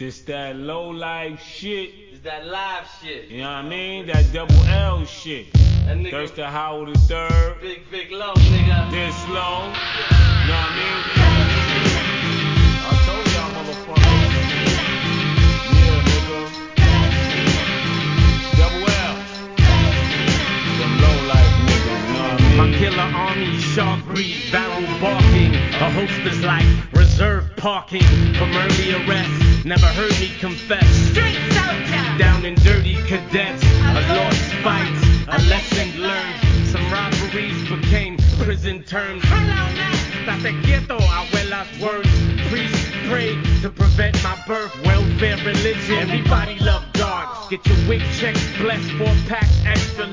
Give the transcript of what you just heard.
This that low life shit. It's that live shit. You know what I mean? That double L shit. That nigga Thirsty Howard III. Big low, nigga. This slow. You know what I mean? I told y'all motherfuckers. Yeah, nigga. Double L. Them low life niggas, you know what I mean? My killer army, shark breed, barrel barking. A holster's like reserve parking from early arrest. Never heard me confess. Street soldier. Down in dirty cadets, a lost fight, a lesson learned. Some robberies became prison terms. Hello, man. Estate quieto, abuela's words. Priests prayed to prevent my birth. Welfare religion, everybody loved God. Get your wig checks blessed, 4 packs extra.